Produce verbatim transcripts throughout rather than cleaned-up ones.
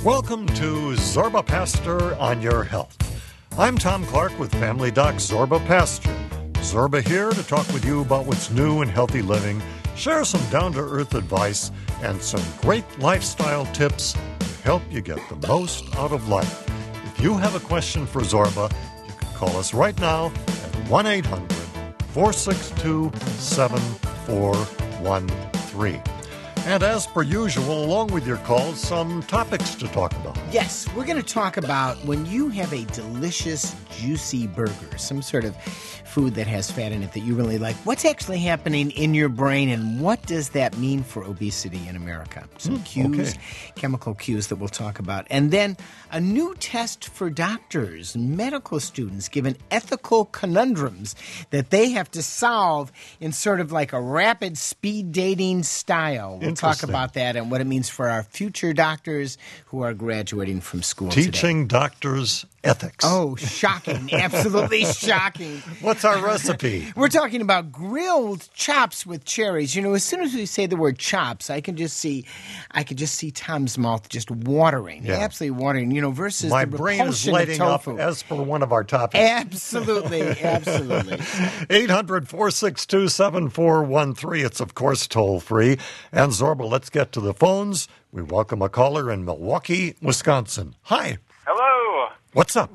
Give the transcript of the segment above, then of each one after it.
Welcome to Zorba Pasture on Your Health. I'm Tom Clark with Family Doc Zorba Pasture. Zorba here to talk with you about what's new in healthy living, share some down-to-earth advice, and some great lifestyle tips to help you get the most out of life. If you have a question for Zorba, you can call us right now at one eight hundred four six two seven four one three. And as per usual, along with your calls, some topics to talk about. Yes, we're going to talk about when you have a delicious, juicy burger, some sort of food that has fat in it that you really like. What's actually happening in your brain, and what does that mean for obesity in America? Some Mm, cues, okay. chemical cues that we'll talk about. And then a new test for doctors and medical students given ethical conundrums that they have to solve in sort of like a rapid speed dating style. We'll talk Interesting. about that and what it means for our future doctors who are graduating from school today. Teaching doctors ethics. Oh, shocking. Absolutely shocking. What's our recipe? We're talking about grilled chops with cherries. You know, as soon as we say the word chops, I can just see I can just see Tom's mouth just watering. Yeah. Absolutely watering, you know, versus My the brain is repulsion lighting of up tofu. as per one of our topics. Absolutely, absolutely. eight hundred four six two seven four one three. It's, of course, toll-free. And, Zorba, let's get to the phones. We welcome a caller in Milwaukee, Wisconsin. Hi. Hello. What's up?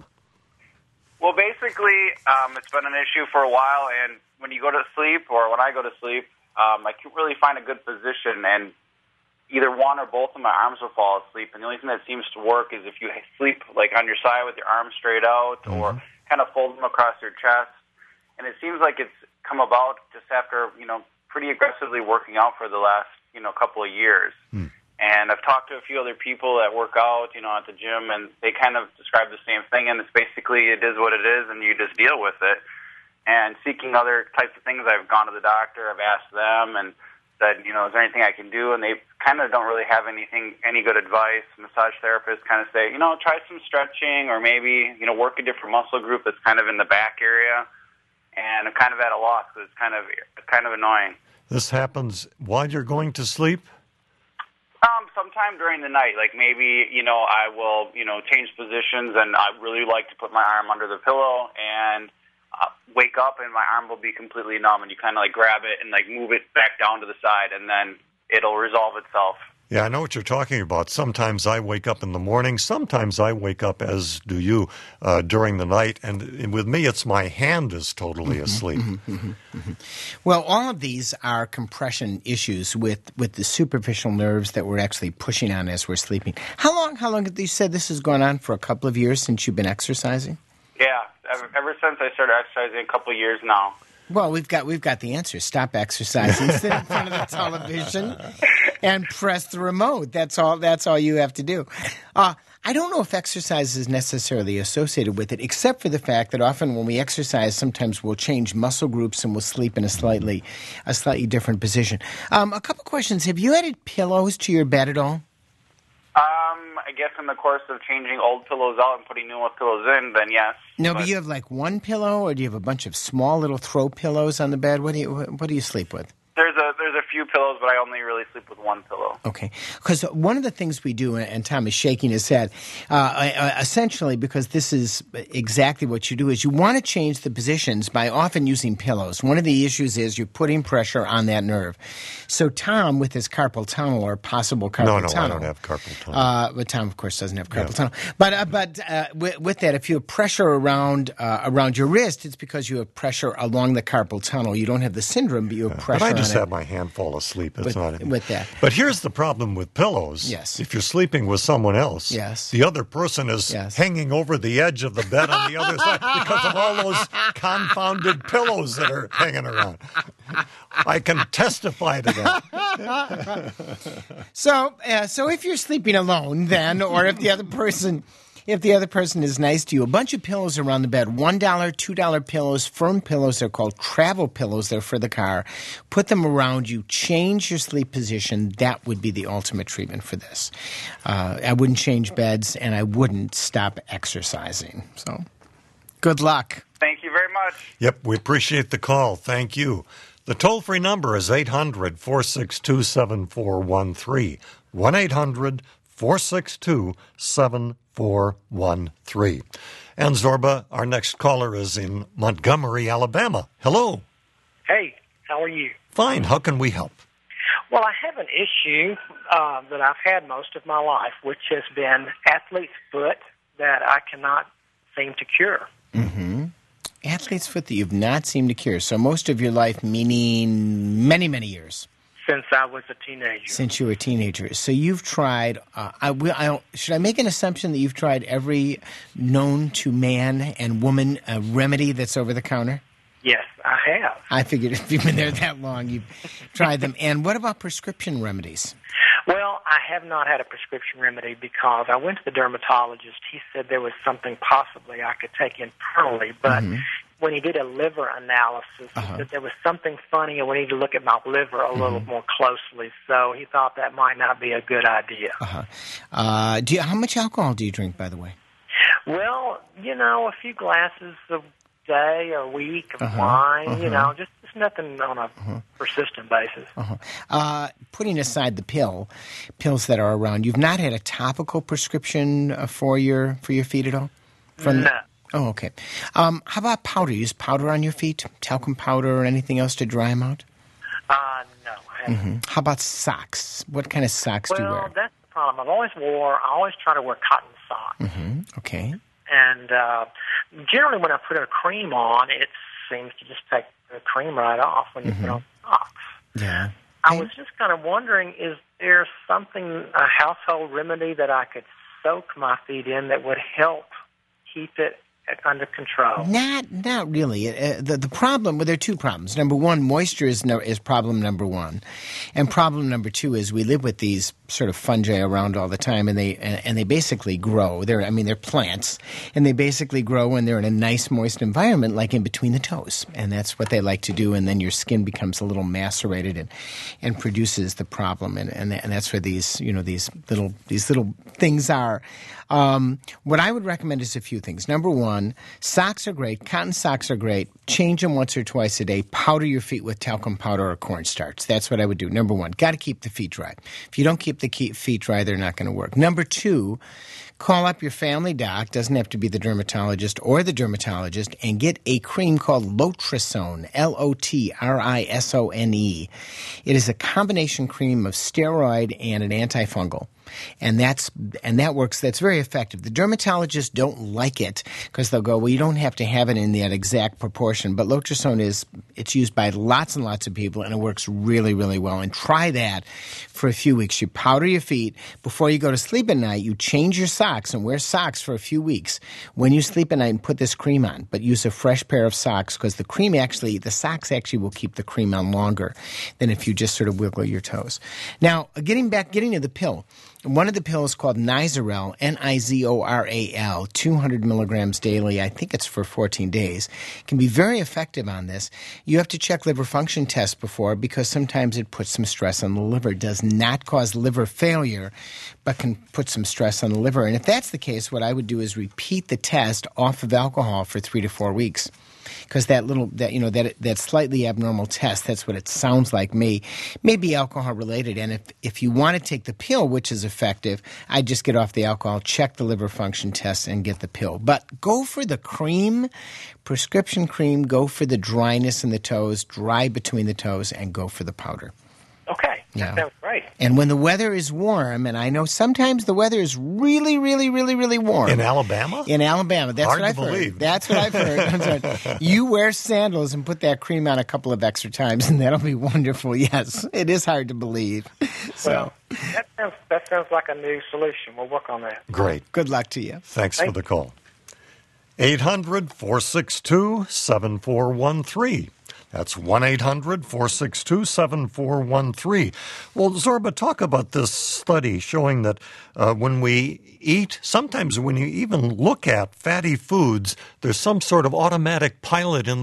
Well, basically, um, it's been an issue for a while, and when you go to sleep, or when I go to sleep, um, I can't really find a good position, and either one or both of my arms will fall asleep. And the only thing that seems to work is if you sleep like on your side with your arms straight out, Mm-hmm. or kind of fold them across your chest. And it seems like it's come about just after, you know, pretty aggressively working out for the last, you know, couple of years. Hmm. And I've talked to a few other people that work out, you know, at the gym, and they kind of describe the same thing. And it's basically, it is what it is, and you just deal with it. And seeking other types of things, I've gone to the doctor, I've asked them, and said, you know, is there anything I can do? And they kind of don't really have anything, any good advice. Massage therapists kind of say, you know, try some stretching, or maybe, you know, work a different muscle group that's kind of in the back area. And I'm kind of at a loss because it's kind of, it's kind of annoying. This happens while you're going to sleep? Um, sometime during the night, like maybe, you know, I will, you know, change positions, and I really like to put my arm under the pillow and uh, wake up, and my arm will be completely numb, and you kind of like grab it and like move it back down to the side, and then it'll resolve itself. Yeah, I know what you're talking about. Sometimes I wake up in the morning. Sometimes I wake up, as do you, uh, during the night. And with me, it's my hand is totally asleep. Mm-hmm, mm-hmm. Well, all of these are compression issues with, with the superficial nerves that we're actually pushing on as we're sleeping. How long, how long have you said this has gone on? For a couple of years since you've been exercising? Yeah, ever, ever since I started exercising a couple of years now. Well, we've got we've got the answer. Stop exercising, sit in front of the television, and press the remote. That's all. That's all you have to do. Uh, I don't know if exercise is necessarily associated with it, except for the fact that often when we exercise, sometimes we'll change muscle groups and we'll sleep in a slightly a slightly different position. Um, a couple questions: have you added pillows to your bed at all? Um, I guess in the course of changing old pillows out and putting new pillows in, then yes. No, but, but you have like one pillow, or do you have a bunch of small little throw pillows on the bed? What do you what do you sleep with? There's a there's a few pillows, but I only really sleep with one pillow. Okay, because one of the things we do, and Tom is shaking his head, uh, essentially because this is exactly what you do, is you want to change the positions by often using pillows. One of the issues is you're putting pressure on that nerve. So Tom, with his carpal tunnel or possible carpal No, no, tunnel, I don't have carpal tunnel. Uh, but Tom, of course, doesn't have carpal Yeah. tunnel. But uh, but uh, with, with that, if you have pressure around uh, around your wrist, it's because you have pressure along the carpal tunnel. You don't have the syndrome, but you have pressure But I on just it. have my hand fall asleep. It's With- not with that. But here's the problem with pillows. Yes. If you're sleeping with someone else, Yes. the other person is Yes. hanging over the edge of the bed on the other side because of all those confounded pillows that are hanging around. I can testify to that. So, uh, so if you're sleeping alone, then, or if the other person, if the other person is nice to you, a bunch of pillows around the bed, one dollar, two dollar pillows, firm pillows. They're called travel pillows. They're for the car. Put them around you. Change your sleep position. That would be the ultimate treatment for this. Uh, I wouldn't change beds, and I wouldn't stop exercising. So, good luck. Thank you very much. Yep, we appreciate the call. Thank you. The toll-free number is eight hundred four six two seven four one three. one eight hundred four six two, seven four one three. And Zorba, our next caller is in Montgomery, Alabama. Hello. Hey, how are you? Fine. How can we help? Well, I have an issue uh, that I've had most of my life, which has been athlete's foot that I cannot seem to cure. Mm-hmm. Athlete's foot that you've not seemed to cure. So most of your life, meaning many, many years. Since I was a teenager. Since you were a teenager. So you've tried, uh, I will, I, should I make an assumption that you've tried every known to man and woman uh, remedy that's over the counter? Yes, I have. I figured if you've been there that long, you've tried them. And what about prescription remedies? Well, I have not had a prescription remedy because I went to the dermatologist. He said there was something possibly I could take internally, but mm-hmm. when he did a liver analysis, uh-huh. he said there was something funny and we need to look at my liver a mm-hmm. little more closely. So he thought that might not be a good idea. Uh-huh. Uh, do you, how much alcohol do you drink, by the way? Well, you know, a few glasses a day or a week of uh-huh. wine, uh-huh. you know, just, just nothing on a uh-huh. persistent basis. Uh-huh. Uh, putting aside the pill, pills that are around, you've not had a topical prescription uh, for your for your feet at all? From, no. Oh, okay. Um, how about powder? You use powder on your feet? Talcum powder or anything else to dry them out? Uh, no, I haven't. Mm-hmm. How about socks? What kind of socks well, do you wear? Well, that's the problem. I've always wore, I always try to wear cotton socks. Mm-hmm. Okay. And uh, generally when I put a cream on, it seems to just take the cream right off when you mm-hmm. put on socks. Yeah. I was just kind of wondering, is there something, a household remedy that I could soak my feet in that would help keep it under control? Not, not really. Uh, the the problem, well, there are two problems. Number one, moisture is no, is problem number one, and problem number two is we live with these sort of fungi around all the time, and they and, and they basically grow. They're, I mean, they're plants, and they basically grow when they're in a nice, moist environment, like in between the toes, and that's what they like to do. And then your skin becomes a little macerated and and produces the problem, and and, and that's where these you know these little these little things are. Um, what I would recommend is a few things. Number one, socks are great. Cotton socks are great. Change them once or twice a day. Powder your feet with talcum powder or cornstarch. That's what I would do. Number one, got to keep the feet dry. If you don't keep the feet dry, they're not going to work. Number two, call up your family doc, doesn't have to be the dermatologist or the dermatologist, and get a cream called Lotrisone, L O T R I S O N E. It is a combination cream of steroid and an antifungal. And that's and that works. That's very effective. The dermatologists don't like it because they'll go, well, you don't have to have it in that exact proportion. But Lotrisone is it's used by lots and lots of people, and it works really, really well. And try that for a few weeks. You powder your feet before you go to sleep at night. You change your socks and wear socks for a few weeks when you sleep at night, and put this cream on. But use a fresh pair of socks because the cream actually, the socks actually will keep the cream on longer than if you just sort of wiggle your toes. Now, getting back, getting to the pill. One of the pills called Nizorel, N I Z O R A L, two hundred milligrams daily. I think it's for fourteen days. Can be very effective on this. You have to check liver function tests before because sometimes it puts some stress on the liver. It does not cause liver failure, but can put some stress on the liver. And if that's the case, what I would do is repeat the test off of alcohol for three to four weeks. Because that little, that you know, that that slightly abnormal test, that's what it sounds like, may may be alcohol related. And if, if you want to take the pill, which is effective, I'd just get off the alcohol, check the liver function tests, and get the pill. But go for the cream, prescription cream. Go for the dryness in the toes, dry between the toes, and go for the powder. Okay, yeah. That sounds great. And when the weather is warm, and I know sometimes the weather is really, really, really, really warm. In Alabama? In Alabama. That's Hard what I've to believe. heard. That's what I've heard. You wear sandals and put that cream on a couple of extra times, and that'll be wonderful. Yes, it is hard to believe. So well, that sounds, that sounds like a new solution. We'll work on that. Great. Good luck to you. Thanks Thank for the call. eight hundred, four six two, seven four one three. That's one eight hundred, four six two, seven four one three. Well, Zorba, talk about this study showing that uh, when we eat, sometimes when you even look at fatty foods, there's some sort of automatic pilot in the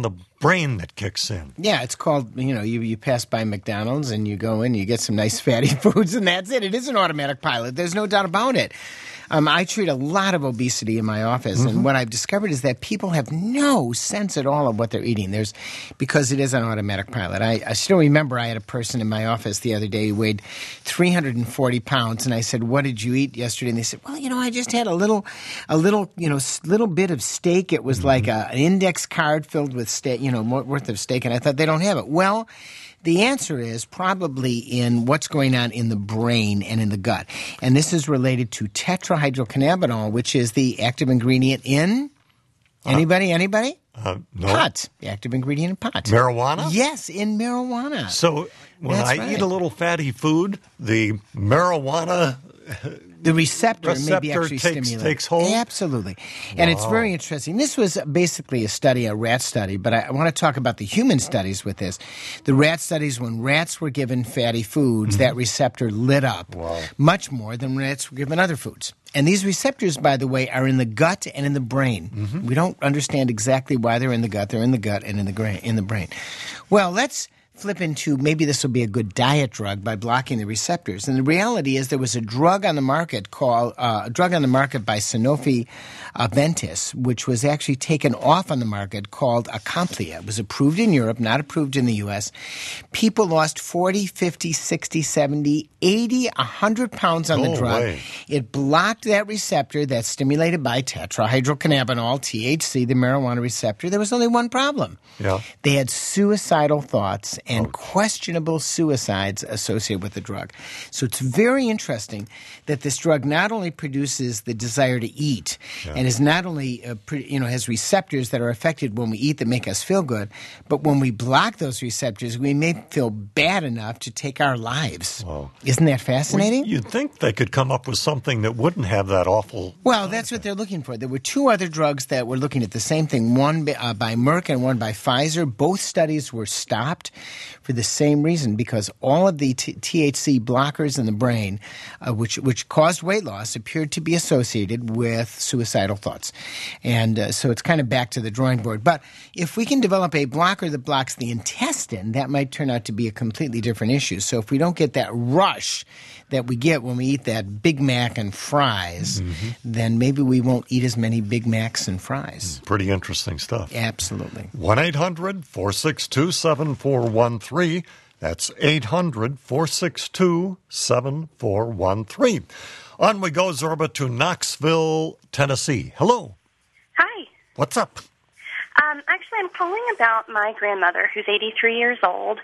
brain that kicks in. Yeah, it's called, you know, you, you pass by McDonald's and you go in, you get some nice fatty foods, and that's it. It is an automatic pilot. There's no doubt about it. Um, I treat a lot of obesity in my office, mm-hmm. and what I've discovered is that people have no sense at all of what they're eating. There's because it is an automatic pilot. I, I still remember I had a person in my office the other day who weighed three hundred forty pounds, and I said, "What did you eat yesterday?" And they said, "Well, you know, I just had a little, a little, you know, little bit of steak. It was mm-hmm. like a, an index card filled with steak, you know, worth of steak." And I thought, they don't have it. Well, the answer is probably in what's going on in the brain and in the gut. And this is related to tetrahydrocannabinol, which is the active ingredient in anybody, anybody? Uh, no. Pot. The active ingredient in pot. Marijuana? Yes, in marijuana. So when That's I right. eat a little fatty food, the marijuana The receptor, receptor may be actually takes, stimulated. takes hold? Absolutely. And Wow. it's very interesting. This was basically a study, a rat study, but I, I want to talk about the human studies with this. The rat studies, when rats were given fatty foods, mm-hmm. that receptor lit up Wow. much more than rats were given other foods. And these receptors, by the way, are in the gut and in the brain. Mm-hmm. We don't understand exactly why they're in the gut. They're in the gut and in the, gra- in the brain. Well, let's flip into maybe this will be a good diet drug by blocking the receptors. And the reality is there was a drug on the market called uh, a drug on the market by Sanofi Aventis, which was actually taken off on the market called Acomplia. It was approved in Europe, not approved in the U S. People lost forty, fifty, sixty, seventy, eighty, one hundred pounds on No the drug. way. It blocked that receptor that's stimulated by tetrahydrocannabinol, T H C, the marijuana receptor. There was only one problem. Yeah. They had suicidal thoughts and questionable suicides associated with the drug. So it's very interesting that this drug not only produces the desire to eat Yeah. and is not only, uh, pre- you know, has receptors that are affected when we eat that make us feel good, but when we block those receptors, we may feel bad enough to take our lives. Wow. Isn't that fascinating? Well, you'd think they could come up with something that wouldn't have that awful... Well, that's what they're looking for. There were two other drugs that were looking at the same thing, one by, uh, by Merck and one by Pfizer. Both studies were stopped for the same reason, because all of the t- THC blockers in the brain, uh, which which caused weight loss, appeared to be associated with suicidal thoughts. And uh, so it's kind of back to the drawing board. But if we can develop a blocker that blocks the intestine, that might turn out to be a completely different issue. So if we don't get that rush that we get when we eat that Big Mac and fries, mm-hmm. then maybe we won't eat as many Big Macs and fries. Pretty interesting stuff. Absolutely. one eight hundred four six two seven four one three. That's eight hundred four six two seven four one three. On we go, Zorba, to Knoxville, Tennessee. Hello. Hi. What's up? Um, actually, I'm calling about my grandmother, who's eighty-three years old.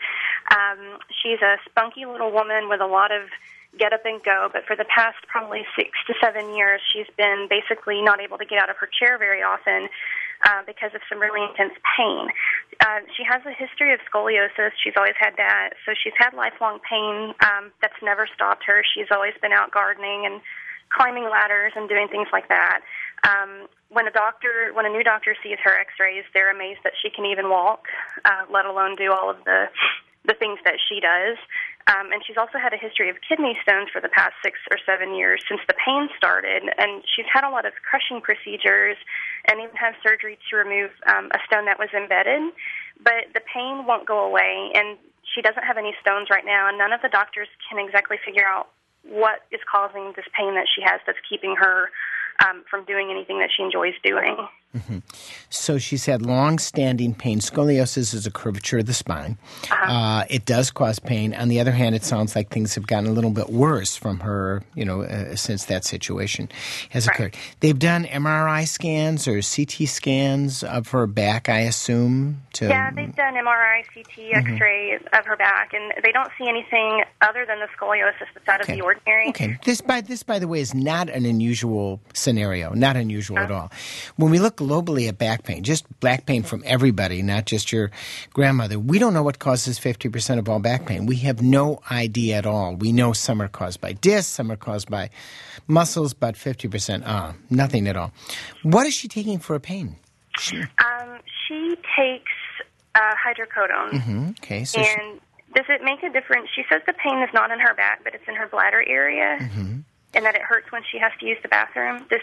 Um, she's a spunky little woman with a lot of get up and go, but for the past probably six to seven years, she's been basically not able to get out of her chair very often uh, because of some really intense pain. Uh, she has a history of scoliosis. She's always had that, so she's had lifelong pain um, that's never stopped her. She's always been out gardening and climbing ladders and doing things like that. Um, when a doctor, when a new doctor sees her X-rays, they're amazed that she can even walk, uh, let alone do all of the the things that she does. Um, and she's also had a history of kidney stones for the past six or seven years since the pain started. And she's had a lot of crushing procedures and even had surgery to remove um, a stone that was embedded. But the pain won't go away, and she doesn't have any stones right now, and none of the doctors can exactly figure out what is causing this pain that she has that's keeping her um, from doing anything that she enjoys doing. Mm-hmm. So she's had long-standing pain. Scoliosis is a curvature of the spine. Uh-huh. Uh, it does cause pain. On the other hand, it sounds like things have gotten a little bit worse from her, you know, uh, since that situation has right. occurred. They've done M R I scans or C T scans of her back, I assume. To Yeah, they've done M R I, C T, mm-hmm. X-ray of her back, and they don't see anything other than the scoliosis that's out okay. of the ordinary. Okay. This, by, this, by the way, is not an unusual scenario, not unusual uh-huh. at all. When we look globally at back pain, just back pain from everybody, not just your grandmother, we don't know what causes fifty percent of all back pain. We have no idea at all. We know some are caused by discs, some are caused by muscles, but fifty percent, uh, nothing at all. What is she taking for a pain? She, um, she takes uh, hydrocodone. Mm-hmm. Okay. So and she, does it make a difference? She says the pain is not in her back, but it's in her bladder area. Mm-hmm. And that it hurts when she has to use the bathroom. Does that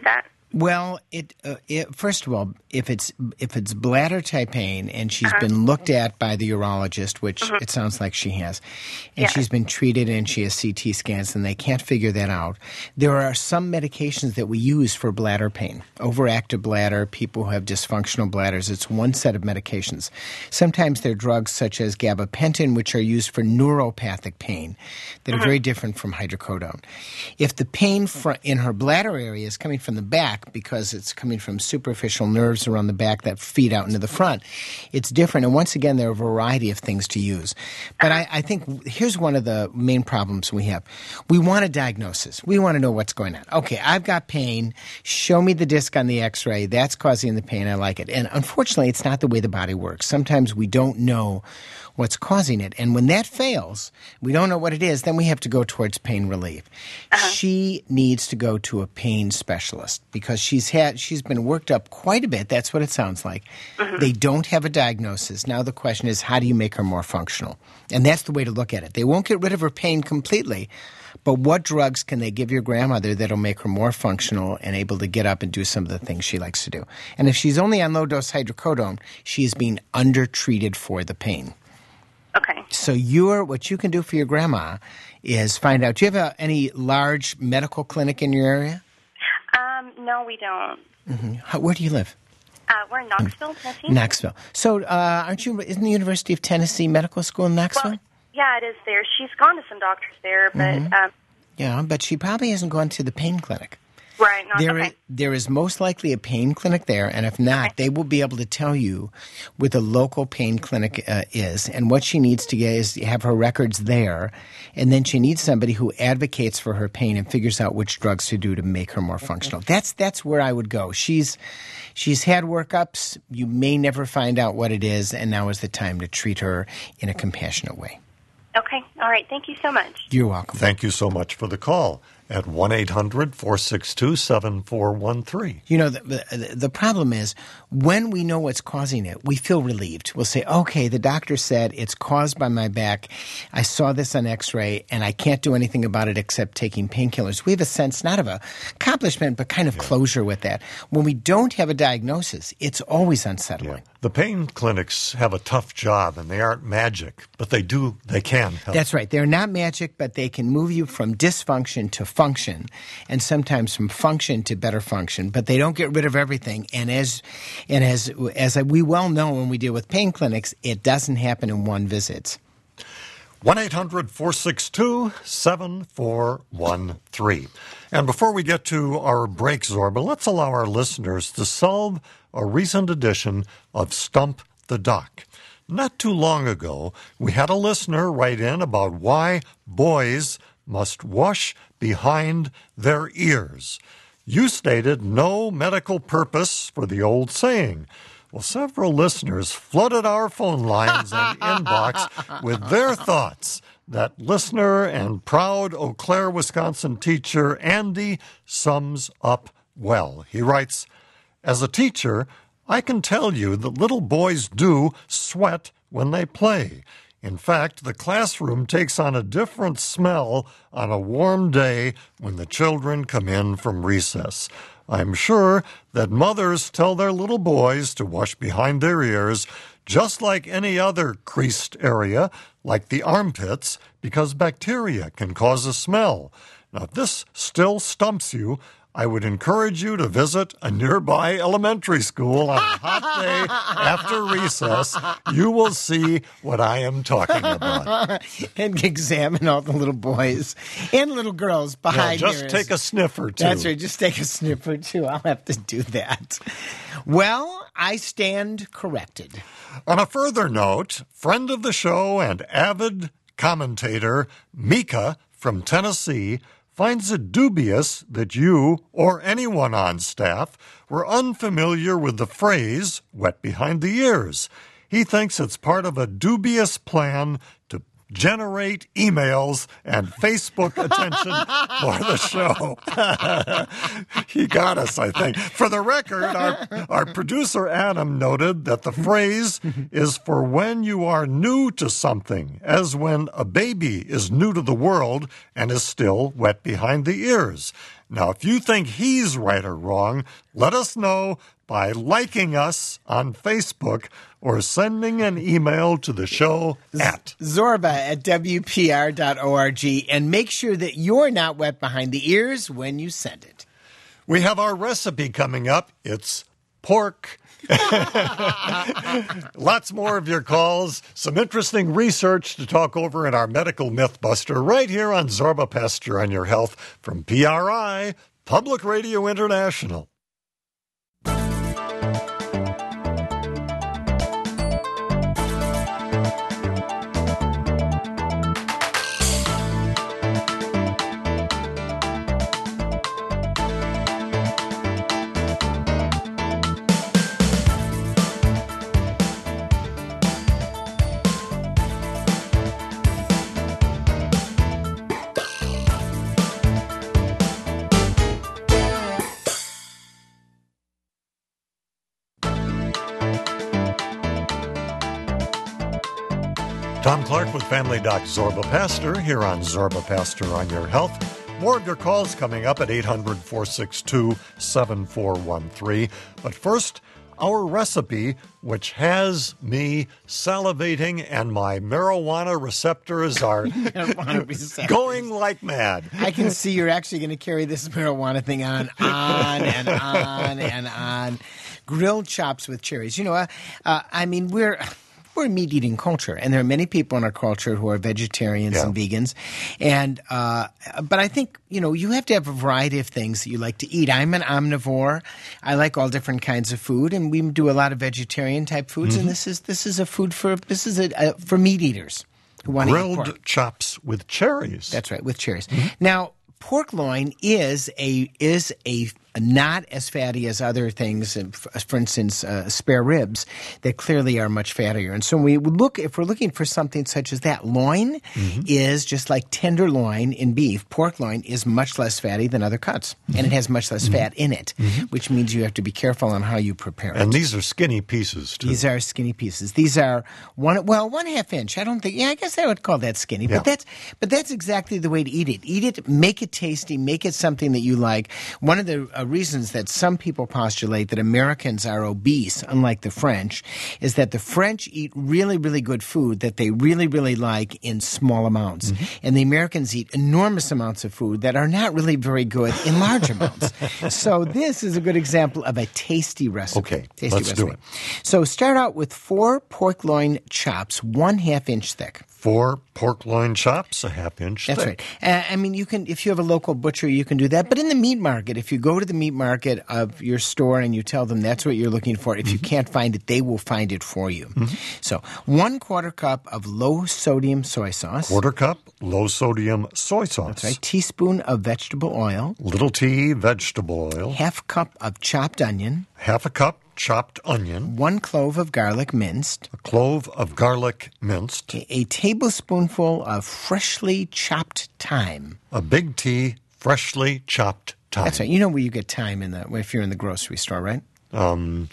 Well, it, uh, it first of all, if it's if it's bladder type pain and she's Uh-huh. been looked at by the urologist, which Mhm. it sounds like she has, and Yeah. she's been treated and she has C T scans and they can't figure that out, there are some medications that we use for bladder pain. Overactive bladder, people who have dysfunctional bladders, it's one set of medications. Sometimes they're drugs such as gabapentin, which are used for neuropathic pain that are very different from hydrocodone. If the pain fr- in her bladder area is coming from the back, because it's coming from superficial nerves around the back that feed out into the front, it's different. And once again, there are a variety of things to use. But I, I think here's one of the main problems we have. We want a diagnosis. We want to know what's going on. Okay, I've got pain. Show me the disc on the x-ray. That's causing the pain. I like it. And unfortunately, it's not the way the body works. Sometimes we don't know what's causing it. And when that fails, we don't know what it is, then we have to go towards pain relief. Uh-huh. She needs to go to a pain specialist because she's had she's been worked up quite a bit. That's what it sounds like. Mhm. They don't have a diagnosis. Now the question is, how do you make her more functional? And that's the way to look at it. They won't get rid of her pain completely, but what drugs can they give your grandmother that'll make her more functional and able to get up and do some of the things she likes to do? And if she's only on low-dose hydrocodone, she is being undertreated for the pain. Okay. So you're, what you can do for your grandma is find out, do you have a, any large medical clinic in your area? Um, no, we don't. Mm-hmm. How, where do you live? Uh, we're in Knoxville, Tennessee. Knoxville. So uh, aren't you, isn't the University of Tennessee Medical School in Knoxville? Well, yeah, it is there. She's gone to some doctors there, but Mhm. um, Yeah, but she probably hasn't gone to the pain clinic. right. Not, There, okay. is, there is most likely a pain clinic there, and if not, Okay. they will be able to tell you what the local pain clinic uh, is. And what she needs to get is have her records there, and then she needs somebody who advocates for her pain and figures out which drugs to do to make her more functional. That's that's where I would go. She's she's had workups. You may never find out what it is, and now is the time to treat her in a compassionate way. Okay. All right. Thank you so much. You're welcome. Thank you so much for the call at one eight hundred four six two seven four one three. You know, the, the, the problem is when we know what's causing it, we feel relieved. We'll say, okay, the doctor said it's caused by my back. I saw this on x-ray, and I can't do anything about it except taking painkillers. We have a sense not of a accomplishment, but kind of closure with that. When we don't have a diagnosis, it's always unsettling. Yeah. The pain clinics have a tough job, and they aren't magic, but they do, they can help. That's right. They're not magic, but they can move you from dysfunction to function, and sometimes from function to better function. But they don't get rid of everything. And as and as as we well know when we deal with pain clinics, it doesn't happen in one visit. one eight hundred four six two seven four one three. And before we get to our break, Zorba, let's allow our listeners to solve a recent edition of Stump the Doc. Not too long ago, we had a listener write in about why boys must wash behind their ears. You stated no medical purpose for the old saying. Well, several listeners flooded our phone lines and inbox with their thoughts. That listener and proud Eau Claire, Wisconsin teacher Andy sums up well. He writes, as a teacher, I can tell you that little boys do sweat when they play. In fact, the classroom takes on a different smell on a warm day when the children come in from recess. I'm sure that mothers tell their little boys to wash behind their ears just like any other creased area, like the armpits, because bacteria can cause a smell. Now, if this still stumps you, I would encourage you to visit a nearby elementary school on a hot day after recess. You will see what I am talking about. And examine all the little boys and little girls behind Yeah, just yours. take a sniff or two. That's right. Just take a sniff or two. I'll have to do that. Well, I stand corrected. On a further note, friend of the show and avid commentator Mika from Tennessee finds it dubious that you or anyone on staff were unfamiliar with the phrase wet behind the ears. He thinks it's part of a dubious plan to generate emails and Facebook attention for the show. He got us, I think. For the record, our, our producer Adam noted that the phrase is for when you are new to something, as when a baby is new to the world and is still wet behind the ears. Now, if you think he's right or wrong, let us know by liking us on Facebook or sending an email to the show at Zorba at W P R dot org, and make sure that you're not wet behind the ears when you send it. We have our recipe coming up. It's pork. Lots more of your calls, some interesting research to talk over in our Medical Mythbuster right here on Zorba Pasture on Your Health from P R I, Public Radio International. Tom Clark with Family Doc Zorba Pastor here on Zorba Pastor on Your Health. More of your calls coming up at eight hundred, four six two, seven four one three. But first, our recipe, which has me salivating and my marijuana receptors are Marijuana receptors. going like mad. I can see you're actually going to carry this marijuana thing on, on and on and on. Grilled chops with cherries. You know, uh, uh, I mean, we're... We're a meat-eating culture, and there are many people in our culture who are vegetarians yeah. and vegans. And uh, but I think, you know, you have to have a variety of things that you like to eat. I'm an omnivore. I like all different kinds of food, and we do a lot of vegetarian-type foods. Mm-hmm. And this is this is a food for this is a, a for meat eaters who want to eat pork. Grilled chops with cherries. That's right, with cherries. Mm-hmm. Now, pork loin is a is a not as fatty as other things, for instance, uh, spare ribs, that clearly are much fattier. And so when we look, if we're looking for something such as that, loin mm-hmm. is just like tenderloin in beef. Pork loin is much less fatty than other cuts, mm-hmm. and it has much less mm-hmm. fat in it, mm-hmm. which means you have to be careful on how you prepare it. And these are skinny pieces, too. These are skinny pieces. These are one, well, one half inch. I don't think, yeah, I guess I would call that skinny, yeah. but that's, but that's exactly the way to eat it. Eat it, make it tasty, make it something that you like. One of the uh, reasons that some people postulate that Americans are obese, unlike the French, is that the French eat really, really good food that they really, really like in small amounts. Mm-hmm. And the Americans eat enormous amounts of food that are not really very good in large amounts. So this is a good example of a tasty recipe. Okay, tasty let's recipe. do it. So start out with four pork loin chops, one half inch thick. Four pork loin chops, a half inch That's thick. right. Uh, I mean, you can, if you have a local butcher, you can do that. But in the meat market, if you go to the meat market of your store and you tell them that's what you're looking for, if mm-hmm. you can't find it, they will find it for you. Mm-hmm. So one quarter cup of low sodium soy sauce. Quarter cup low sodium soy sauce. That's right. Teaspoon of vegetable oil. Little tea vegetable oil. Half cup of chopped onion. Half a cup chopped onion. One clove of garlic minced. A clove of garlic minced. A, a tablespoonful of freshly chopped thyme. A big tea freshly chopped thyme. That's right. You know where you get thyme in the if you're in the grocery store, right? Um,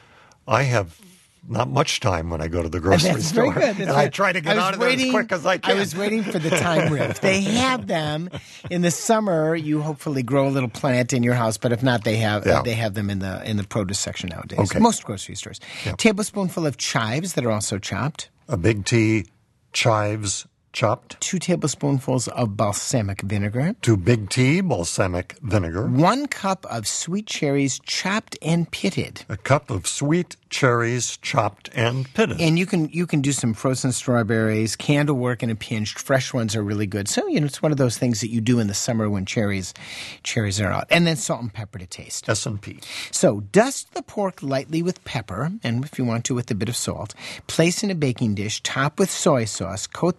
I have not much time when I go to the grocery That's store. Very good. That's and right. I try to get out of waiting, there as quick as I can. I was waiting for the time riff. They have them in the summer. You hopefully grow a little plant in your house, but if not, they have yeah. uh, they have them in the in the produce section nowadays. Okay. Most grocery stores. Yeah. Tablespoonful of chives that are also chopped. A big tea chives chopped. Two tablespoonfuls of balsamic vinegar. Two big tea balsamic vinegar. One cup of sweet cherries chopped and pitted. A cup of sweet cherries chopped and pitted. And you can you can do some frozen strawberries, candle work in a pinch. Fresh ones are really good. So, you know, it's one of those things that you do in the summer when cherries cherries are out. And then salt and pepper to taste. S and P. So dust the pork lightly with pepper, and if you want to, with a bit of salt. Place in a baking dish, top with soy sauce, coat the pork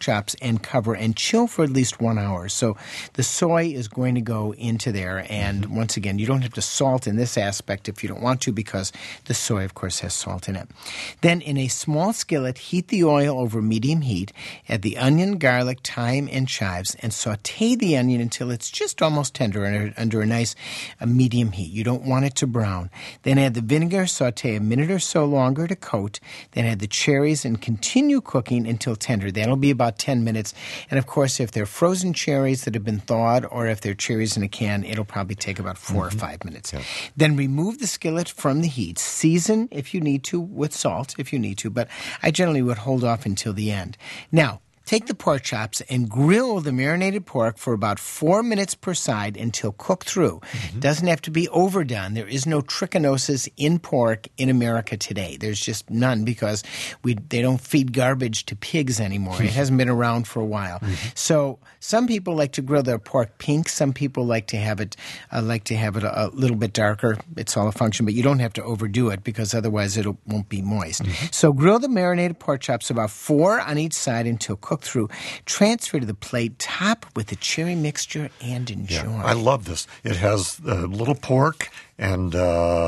chops and cover and chill for at least one hour. So the soy is going to go into there. And mm-hmm. once again, you don't have to salt in this aspect if you don't want to, because the soy, of course, has salt in it. Then in a small skillet, heat the oil over medium heat. Add the onion, garlic, thyme, and chives, and saute the onion until it's just almost tender under, under a nice a medium heat. You don't want it to brown. Then add the vinegar, saute a minute or so longer to coat. Then add the cherries and continue cooking until tender. That'll be about ten minutes. And of course, if they're frozen cherries that have been thawed, or if they're cherries in a can, it'll probably take about four mm-hmm. or five minutes. Yeah. Then remove the skillet from the heat. Season, if you need to, with salt, if you need to, but I generally would hold off until the end. Now, take the pork chops and grill the marinated pork for about four minutes per side until cooked through. Mm-hmm. Doesn't have to be overdone. There is no trichinosis in pork in America today. There's just none, because we they don't feed garbage to pigs anymore. It hasn't been around for a while. Mm-hmm. So some people like to grill their pork pink. Some people like to have it uh, like to have it a, a little bit darker. It's all a function, but you don't have to overdo it, because otherwise it won't be moist. Mm-hmm. So grill the marinated pork chops about four on each side until cooked through. Transfer to the plate, top with the cherry mixture, and enjoy. Yeah, I love this. It has uh, little pork and uh,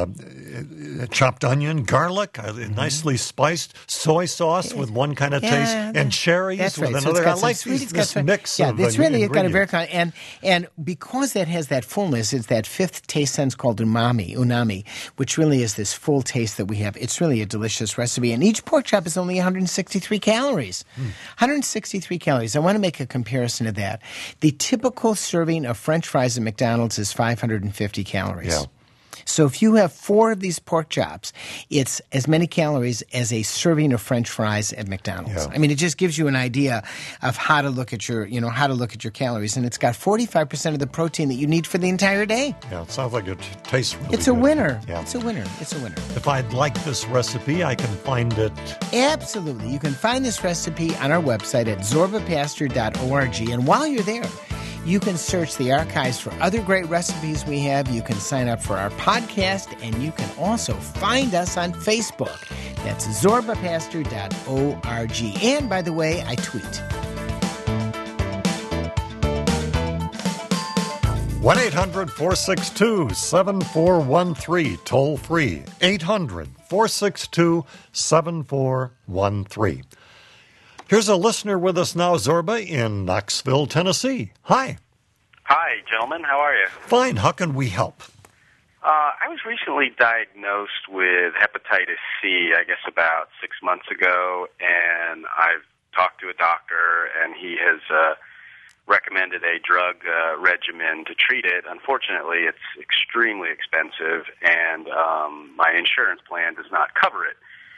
chopped onion, garlic, uh, mm-hmm. nicely spiced, soy sauce with one kind of yeah, taste, and cherries that's right. with so another. I like sweet, these, this mix yeah, of it's really ingredients. got a very kind, and and because that has that fullness, it's that fifth taste sense called umami, unami, which really is this full taste that we have. It's really a delicious recipe, and each pork chop is only one hundred sixty-three calories. Mm. one hundred sixty-three calories. I want to make a comparison of that. The typical serving of French fries at McDonald's is five hundred fifty calories. Yeah. So if you have four of these pork chops, it's as many calories as a serving of French fries at McDonald's. Yeah. I mean, it just gives you an idea of how to look at your, you know, how to look at your calories. And it's got forty-five percent of the protein that you need for the entire day. Yeah, it sounds like it tastes really It's a good. winner. Yeah. It's a winner. It's a winner. If I'd like this recipe, I can find it. Absolutely. You can find this recipe on our website at zorba pastor dot org. And while you're there, you can search the archives for other great recipes we have. You can sign up for our podcast, and you can also find us on Facebook. That's zorba pastor dot org. And by the way, I tweet. one eight hundred four six two seven four one three, toll free. eight hundred four six two seven four one three. Here's a listener with us now, Zorba, in Knoxville, Tennessee. Hi. Hi, gentlemen. How are you? Fine. How can we help? Uh, I was recently diagnosed with hepatitis C, I guess about six months ago, and I've talked to a doctor, and he has uh, recommended a drug uh, regimen to treat it. Unfortunately, it's extremely expensive, and um, my insurance plan does not cover it.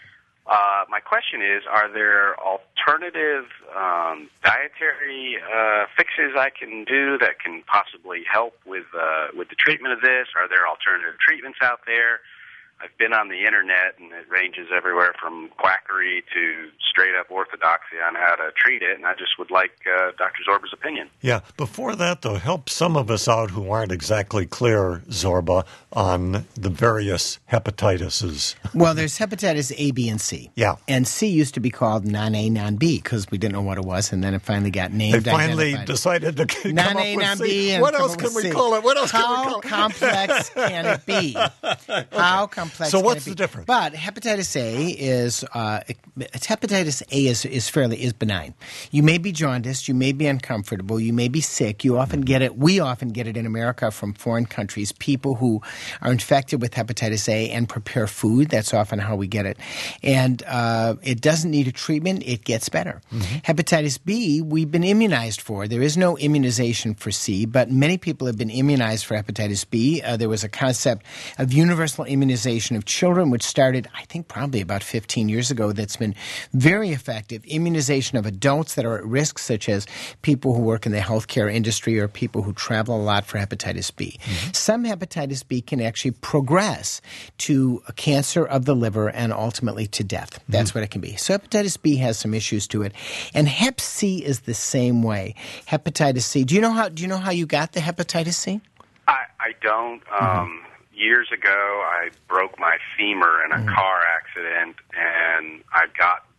Uh, my question is, are there alternative um, dietary uh, fixes I can do that can possibly help with uh, with the treatment of this? Are there alternative treatments out there? I've been on the internet, and it ranges everywhere from quackery to straight-up orthodoxy on how to treat it, and I just would like uh, Doctor Zorba's opinion. Yeah. Before that, though, help some of us out who aren't exactly clear, Zorba, on the various hepatitises. Well, there's hepatitis A, B, and C. Yeah. And C used to be called non-A, non-B because we didn't know what it was, and then it finally got named. They finally identified. decided to come non-A, up with non-B, C. and What come else up can with we C. call it? What else How can we call it? complex can it be? Okay. How complex So can what's it be? the difference? But hepatitis A is uh, hepatitis A is, is fairly is benign. You may be jaundiced, you may be uncomfortable, you may be sick. You often get it. We often get it in America from foreign countries. People who are infected with hepatitis A and prepare food. That's often how we get it, and uh, it doesn't need a treatment. It gets better. Mm-hmm. Hepatitis B, we've been immunized for. There is no immunization for C, but many people have been immunized for hepatitis B. Uh, there was a concept of universal immunization of children, which started, I think, probably about fifteen years ago, that's been very effective. Immunization of adults that are at risk, such as people who work in the healthcare industry or people who travel a lot for hepatitis B. Mm-hmm. Some hepatitis B can actually progress to a cancer of the liver and ultimately to death. That's mm-hmm. what it can be. So hepatitis B has some issues to it. And hep C is the same way. Hepatitis C. Do you know how, do you know how you got the hepatitis C? I, I don't. Um, mm-hmm. Years ago, I broke my femur in a mm-hmm. car accident, and I got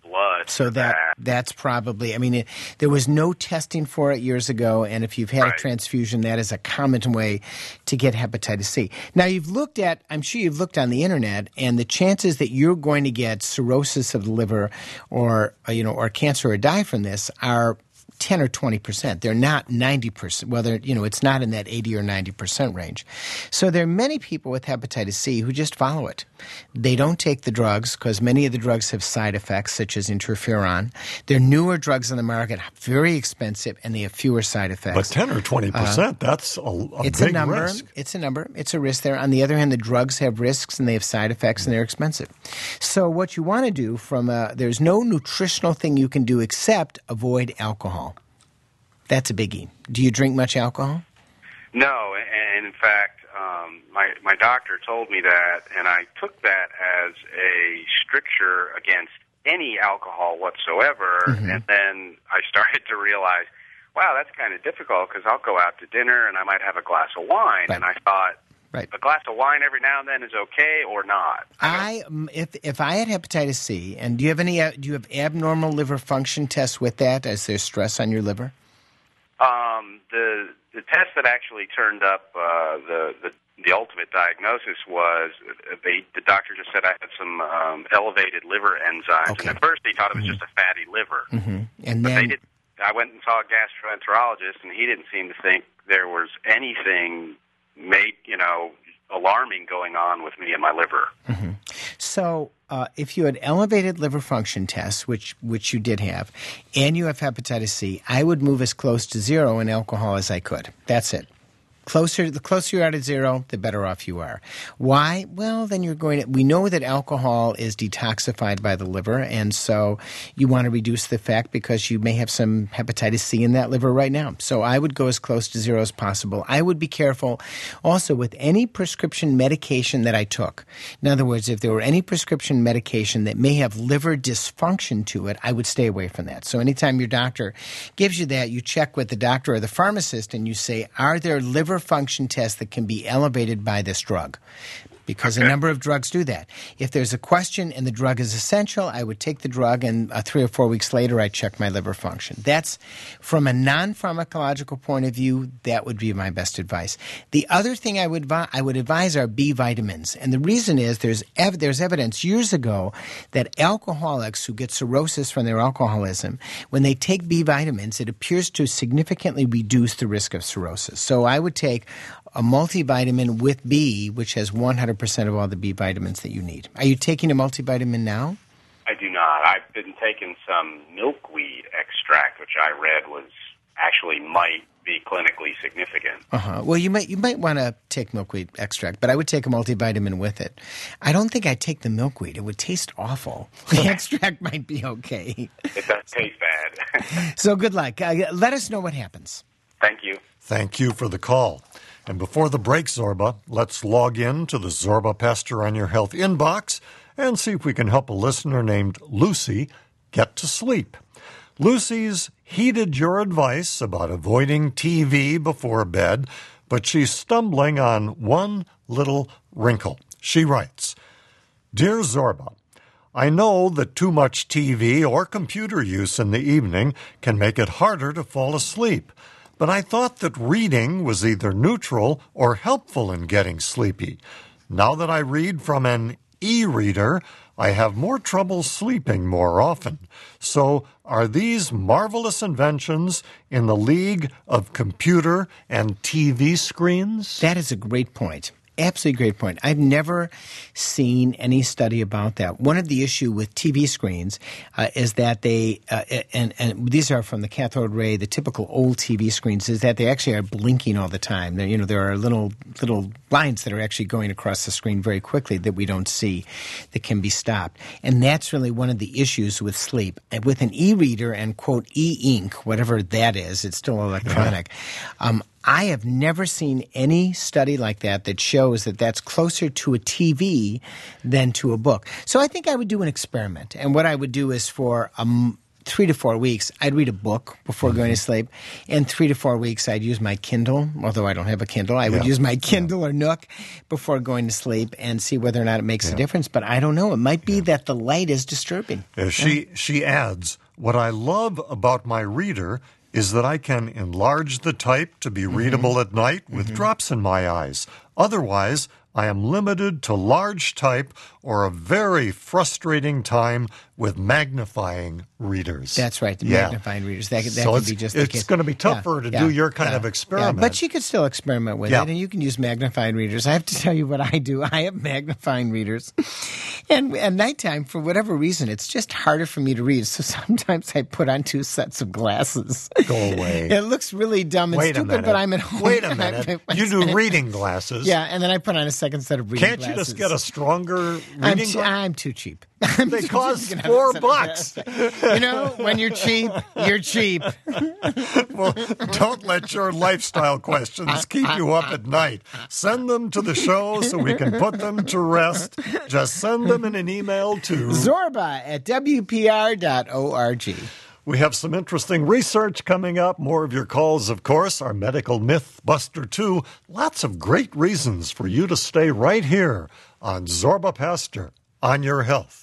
blood. So for that, that that's probably, I mean, it, there was no testing for it years ago, and if you've had right. a transfusion, that is a common way to get hepatitis C. Now, you've looked at, I'm sure you've looked on the internet, and the chances that you're going to get cirrhosis of the liver or, you know, or cancer or die from this are ten or twenty percent. They're not ninety percent. Well, they're, you know, it's not in that eighty or ninety percent range. So there are many people with hepatitis C who just follow it. They don't take the drugs because many of the drugs have side effects such as interferon. They're newer drugs on the market, very expensive, and they have fewer side effects. But ten or twenty percent, uh, that's a, a it's big a number. risk. It's a number. It's a risk there. On the other hand, the drugs have risks and they have side effects and they're expensive. So what you want to do from a, there's no nutritional thing you can do except avoid alcohol. That's a biggie. Do you drink much alcohol? No, and in fact, um, my my doctor told me that, and I took that as a stricture against any alcohol whatsoever. Mm-hmm. And then I started to realize, wow, that's kind of difficult because I'll go out to dinner and I might have a glass of wine, right. and I thought, right. a glass of wine every now and then is okay or not. I, I if if I had hepatitis C, and do you have any do you have abnormal liver function tests with that? Is there stress on your liver? Um, the the test that actually turned up uh, the, the the ultimate diagnosis was they, the doctor just said I had some um, elevated liver enzymes, okay. and at first he thought it was mm-hmm. just a fatty liver. Mm-hmm. And but then they did, I went and saw a gastroenterologist, and he didn't seem to think there was anything made you know alarming going on with me and my liver. Mm-hmm. So uh, if you had elevated liver function tests, which which you did have, and you have hepatitis C, I would move as close to zero in alcohol as I could. That's it. Closer, the closer you are to zero, the better off you are. Why? Well, then you're going to, we know that alcohol is detoxified by the liver, and so you want to reduce the effect because you may have some hepatitis C in that liver right now. So I would go as close to zero as possible. I would be careful also with any prescription medication that I took. In other words, if there were any prescription medication that may have liver dysfunction to it, I would stay away from that. So anytime your doctor gives you that, you check with the doctor or the pharmacist and you say, are there liver function tests that can be elevated by this drug? Because okay. a number of drugs do that. If there's a question and the drug is essential, I would take the drug, and uh, three or four weeks later, I check my liver function. That's, from a non-pharmacological point of view, that would be my best advice. The other thing I would vi- I would advise are B vitamins. And the reason is there's ev- there's evidence years ago that alcoholics who get cirrhosis from their alcoholism, when they take B vitamins, it appears to significantly reduce the risk of cirrhosis. So I would take a multivitamin with B, which has one hundred percent of all the B vitamins that you need. Are you taking a multivitamin now? I do not. I've been taking some milkweed extract, which I read was actually might be clinically significant. Uh-huh. Well, you might you might want to take milkweed extract, but I would take a multivitamin with it. I don't think I'd take the milkweed. It would taste awful. The extract might be okay. It does taste bad. So good luck. Uh, let us know what happens. Thank you. Thank you for the call. And before the break, Zorba, let's log in to the Zorba Pastor on Your Health inbox and see if we can help a listener named Lucy get to sleep. Lucy's heeded your advice about avoiding T V before bed, but she's stumbling on one little wrinkle. She writes, Dear Zorba, I know that too much T V or computer use in the evening can make it harder to fall asleep. But I thought that reading was either neutral or helpful in getting sleepy. Now that I read from an e-reader, I have more trouble sleeping more often. So are these marvelous inventions in the league of computer and T V screens? That is a great point. Absolutely great point. I've never seen any study about that. One of the issue with T V screens uh, is that they, uh, and, and these are from the cathode ray, the typical old T V screens, is that they actually are blinking all the time. They're, you know, there are little little lines that are actually going across the screen very quickly that we don't see that can be stopped. And that's really one of the issues with sleep. And with an e-reader and, quote, e-ink, whatever that is, it's still electronic, um, I have never seen any study like that that shows that that's closer to a T V than to a book. So I think I would do an experiment. And what I would do is for um, three to four weeks, I'd read a book before going to sleep. In three to four weeks, I'd use my Kindle, although I don't have a Kindle. I would Yeah. use my Kindle or Nook before going to sleep and see whether or not it makes yeah. a difference. But I don't know. It might be yeah. that the light is disturbing. Uh, she, yeah. she adds, what I love about my reader is that I can enlarge the type to be mm-hmm. readable at night with mm-hmm. drops in my eyes. Otherwise, I am limited to large type or a very frustrating time with magnifying readers. That's right, the yeah. magnifying readers. That, that so could be just the it's case. It's going to be tough yeah. for her to yeah. do your kind yeah. of experiment. Yeah. But she could still experiment with yeah. it, and you can use magnifying readers. I have to tell you what I do. I have magnifying readers. And at nighttime, for whatever reason, it's just harder for me to read. So sometimes I put on two sets of glasses. Go away. It looks really dumb and Wait stupid, but I'm at home. Wait a minute. You do reading glasses. Yeah, and then I put on a second set of reading Can't glasses. you just get a stronger reading I'm, glass? t- I'm too cheap. I'm They too cost cheap. four bucks. You know, when you're cheap, you're cheap. Well, don't let your lifestyle questions keep you up at night. Send them to the show so we can put them to rest. Just send them in an email to Zorba at W P R dot org. We have some interesting research coming up. More of your calls, of course. Our Medical Myth Buster two. Lots of great reasons for you to stay right here on Zorba Pastor on Your Health.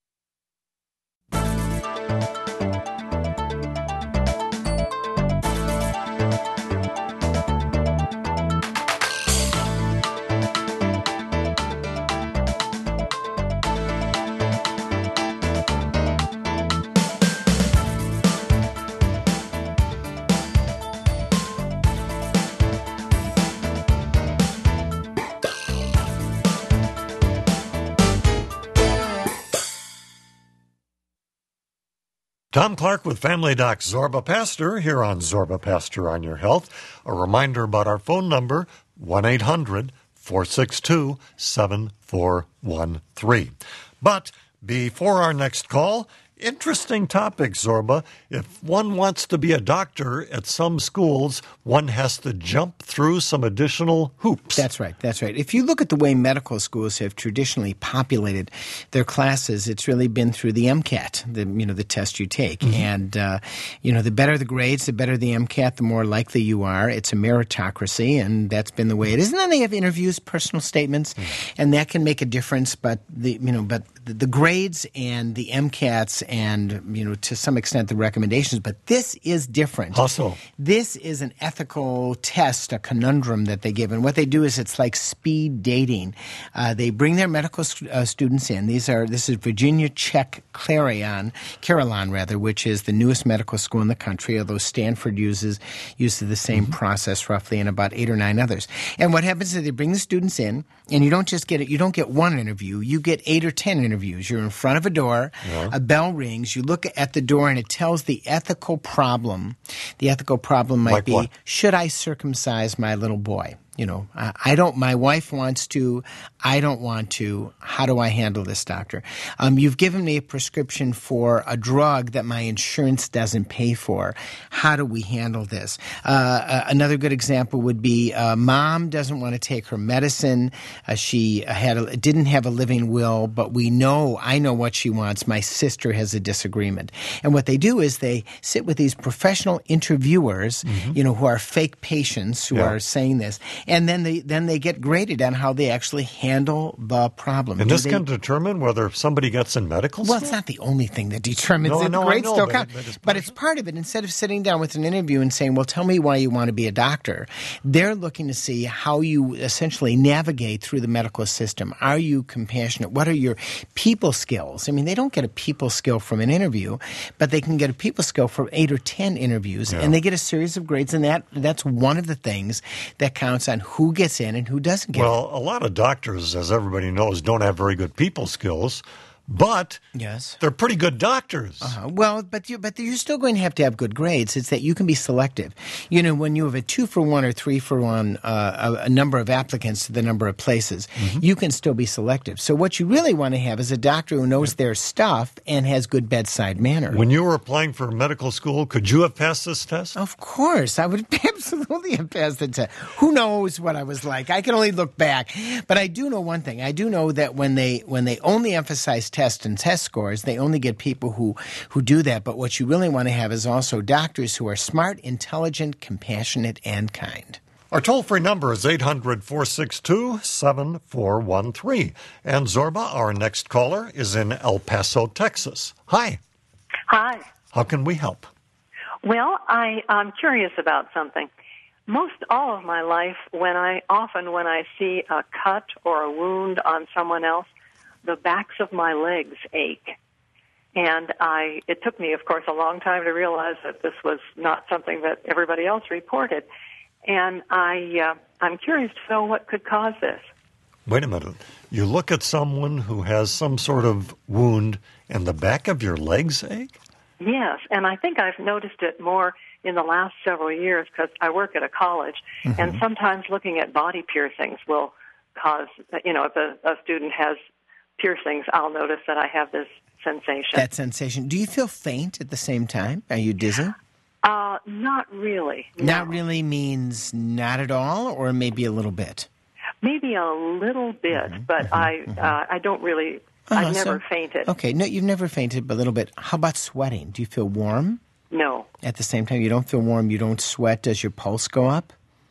Tom Clark with Family Doc Zorba Pastor here on Zorba Pastor on Your Health. A reminder about our phone number, one eight hundred four six two seven four one three. But before our next call, interesting topic, Zorba. If one wants to be a doctor at some schools, one has to jump through some additional hoops. That's right. That's right. If you look at the way medical schools have traditionally populated their classes, it's really been through the MCAT, the you know the test you take. Mm-hmm. And uh, you know the better the grades, the better the MCAT, the more likely you are. It's a meritocracy, and that's been the way it is. And then they have interviews, personal statements, mm-hmm. and that can make a difference. But the you know but the, the grades and the MCATs and, you know, to some extent the recommendations, but this is different. Also, this is an ethical test, a conundrum that they give. And what they do is it's like speed dating. Uh, they bring their medical st- uh, students in. These are This is Virginia Czech Carillon, Carillon rather, which is the newest medical school in the country, although Stanford uses uses the same mm-hmm. process roughly, and about eight or nine others. And what happens is they bring the students in, and you don't just get it. You don't get one interview. You get eight or ten interviews. You're in front of a door. Yeah. A bell rings. You look at the door, and it tells the ethical problem. The ethical problem might like be, what? Should I circumcise my little boy? You know, I, I don't, my wife wants to, I don't want to. How do I handle this, doctor? Um, you've given me a prescription for a drug that my insurance doesn't pay for. How do we handle this? Uh, another good example would be uh, mom doesn't want to take her medicine. Uh, she had a, didn't have a living will, but we know, I know what she wants. My sister has a disagreement. And what they do is they sit with these professional interviewers, mm-hmm. you know, who are fake patients who yeah. are saying this. And then they then they get graded on how they actually handle the problem. And Do this they, can determine whether somebody gets in medical school? Well, it's not the only thing that determines no, it. No, the grades I know, still but, count. But it's, but it's part of it. Instead of sitting down with an interview and saying, well, tell me why you want to be a doctor, they're looking to see how you essentially navigate through the medical system. Are you compassionate? What are your people skills? I mean, they don't get a people skill from an interview, but they can get a people skill from eight or ten interviews, yeah. and they get a series of grades, and that that's one of the things that counts on who gets in and who doesn't get well, in. A lot of doctors, as everybody knows, don't have very good people skills. But yes. they're pretty good doctors. Uh-huh. Well, but you but you're still going to have to have good grades. It's that you can be selective. You know, when you have a two for one or three for one, uh, a, a number of applicants to the number of places, mm-hmm. you can still be selective. So what you really want to have is a doctor who knows their stuff and has good bedside manner. When you were applying for medical school, could you have passed this test? Of course. I would absolutely have passed the test. Who knows what I was like? I can only look back. But I do know one thing. I do know that when they when they only emphasize test and test scores. They only get people who, who do that. But what you really want to have is also doctors who are smart, intelligent, compassionate, and kind. Our toll-free number is eight hundred, four six two, seven four one three. And Zorba, our next caller, is in El Paso, Texas. Hi. Hi. How can we help? Well, I, I'm curious about something. Most all of my life, when I often when I see a cut or a wound on someone else, the backs of my legs ache. And I, it took me, of course, a long time to realize that this was not something that everybody else reported. And I, uh, I'm curious to know what could cause this. Wait a minute. You look at someone who has some sort of wound and the back of your legs ache? Yes, and I think I've noticed it more in the last several years because I work at a college, mm-hmm. and sometimes looking at body piercings will cause, you know, if a, a student has piercings, I'll notice that I have this sensation. That sensation. Do you feel faint at the same time? Are you dizzy? Uh, not really. No. Not really means not at all, or maybe a little bit? Maybe a little bit, mm-hmm, but mm-hmm, I mm-hmm. Uh, I don't really, uh-huh, I've never so, fainted. Okay, no, you've never fainted, but a little bit. How about sweating? Do you feel warm? No. At the same time, you don't feel warm, you don't sweat. Does your pulse go up?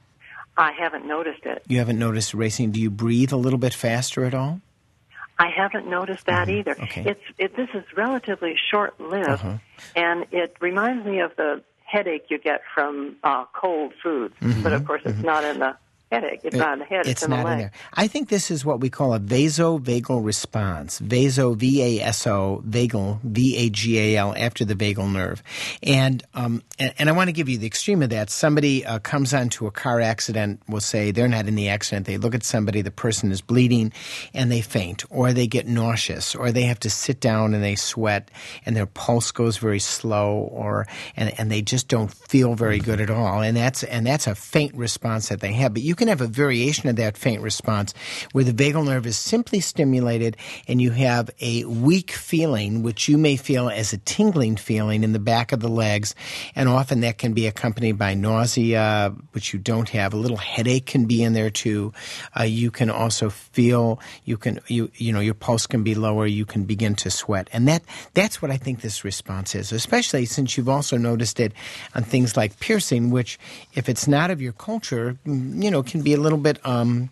I haven't noticed it. You haven't noticed racing. Do you breathe a little bit faster at all? I haven't noticed that mm-hmm. either. Okay. It's it, this is relatively short-lived, uh-huh. and it reminds me of the headache you get from uh, cold foods. Mm-hmm. But, of course, it's mm-hmm. not in the headache. It's it, not in the head. It's, it's in not the leg. in there. I think this is what we call a vasovagal response. Vaso, V A S O, vagal, V A G A L, after the vagal nerve. And um, and, and I want to give you the extreme of that. Somebody uh, comes onto a car accident, we'll say they're not in the accident. They look at somebody, the person is bleeding, and they faint, or they get nauseous, or they have to sit down and they sweat, and their pulse goes very slow, or and, and they just don't feel very good at all. And that's and that's a faint response that they have. But you can have a variation of that faint response where the vagal nerve is simply stimulated and you have a weak feeling, which you may feel as a tingling feeling in the back of the legs, and often that can be accompanied by nausea, which you don't have. A little headache can be in there too. Uh, you can also feel you can you you know your pulse can be lower. You can begin to sweat, and that that's what I think this response is. Especially since you've also noticed it on things like piercing, which if it's not of your culture, you know, can be a little bit, um,